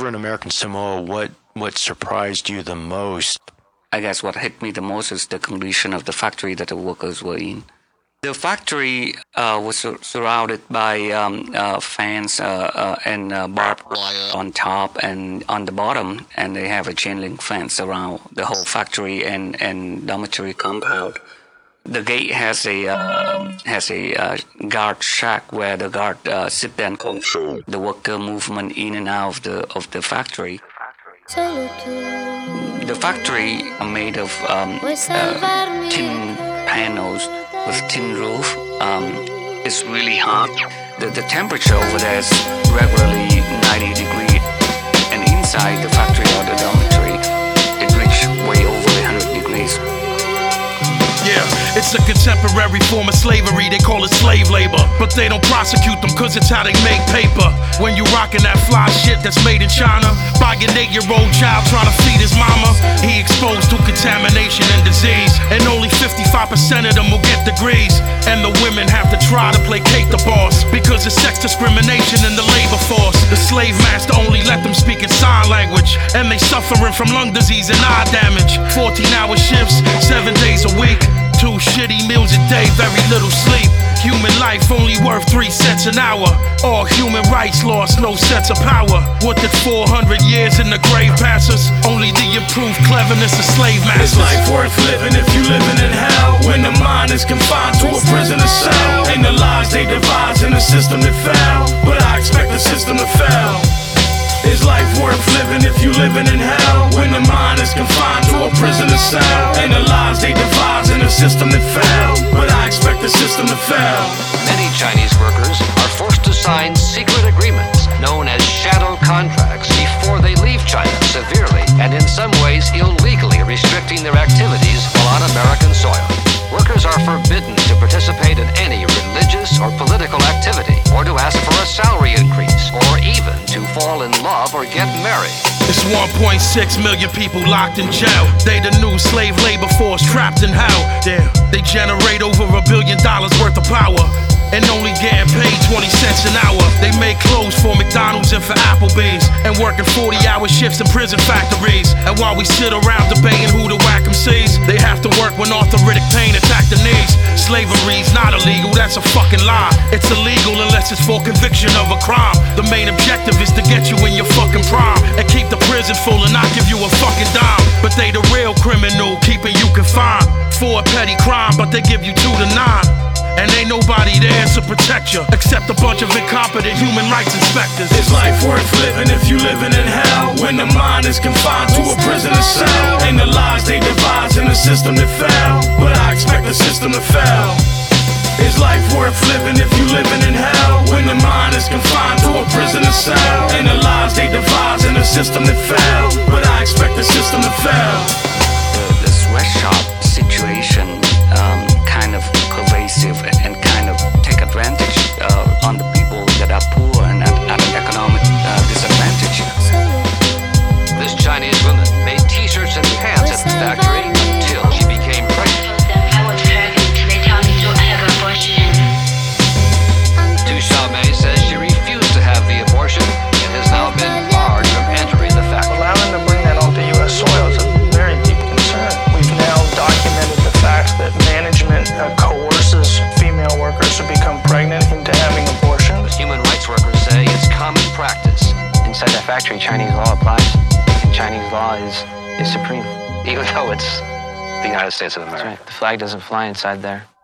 over in American Samoa, what surprised you the most? I guess what hit me the most is the condition of the factory that the workers were in. The factory was surrounded by fence and barbed wire on top and on the bottom, and they have a chain link fence around the whole factory and dormitory compound. The gate has a guard shack where the guard sit and control the worker movement in and out of the factory. The factory are made of tin panels with tin roof. It's really hot. The temperature over there is regularly 90 degrees, and inside the factory or the dormitory, it reaches way over 100 degrees. Yeah, it's a contemporary form of slavery, they call it slave labor. But they don't prosecute them cause it's how they make paper. When you rockin' that fly shit that's made in China by an 8-year-old child trying to feed his mama, he exposed to contamination and disease. And only 55% of them will get degrees. And the women have to try to placate the boss because of sex discrimination in the labor force. The slave master only let them speak in sign language, and they suffering from lung disease and eye damage. 14-hour shifts, 7 days a week, 2 shitty meals a day, very little sleep. Human life only worth 3 cents an hour. All human rights lost, no sense of power. What did 400 years in the grave pass us? Only the improved cleverness of slave masters. Is life worth living if you living in hell? When the mind is confined to a prisoner cell, and the lies they devise in a system that fell, but I expect the system to fail. Is life worth living if you living in hell? When the mind is confined to a prisoner cell, and the lies they devise in a system that fell, but I expect the system to fail. Many Chinese workers are forced to sign secret agreements known as shadow contracts before they leave China, severely and in some ways illegally restricting their activities while on American soil. Workers are forbidden to participate in any religious or political activity, or to ask for a salary increase, or even to fall in love or get married. It's 1.6 million people locked in jail. They the new slave labor force trapped in hell. Yeah, they generate over $1 billion worth of power, and only getting paid 20 cents an hour. They make clothes for McDonald's and for Applebee's, and working 40-hour shifts in prison factories. And while we sit around debating who to whack MCs, they have to work when arthritic pain attack the knees. Slavery's not illegal, that's a fucking lie. It's illegal unless it's for conviction of a crime. The main objective is to get you in your fucking prime and keep the prison full and not give you a fucking dime. But they the real criminal, keeping you confined for a petty crime, but they give you 2 to 9. And ain't nobody there to protect you except a bunch of incompetent human rights inspectors. Is life worth living if you living in hell? When the mind is confined to a prisoner cell, and the lies they devise in a system that fell, but I expect the system to fail. Is life worth living if you living in hell? When the mind is confined to a prisoner cell, and the lies they devise in a system that fell, but I expect the system to fail. The sweatshop situation kind of pervasive and kind of take advantage on the people that are poor and at an economic disadvantage. This Chinese woman made t-shirts and pants at the factory until she became pregnant. I was pregnant. They tell me to have an abortion. Tu Xiaomei says she refused to have the abortion and has now been barred from entering the factory. Allowing them to bring that onto U.S. soil is a very deep concern. We've now documented the fact that management coerces female workers to become pregnant into having abortions. Human rights workers say it's common practice. Inside that factory, Chinese law applies, and Chinese law is supreme. Even though it's the United States of America. That's right. The flag doesn't fly inside there.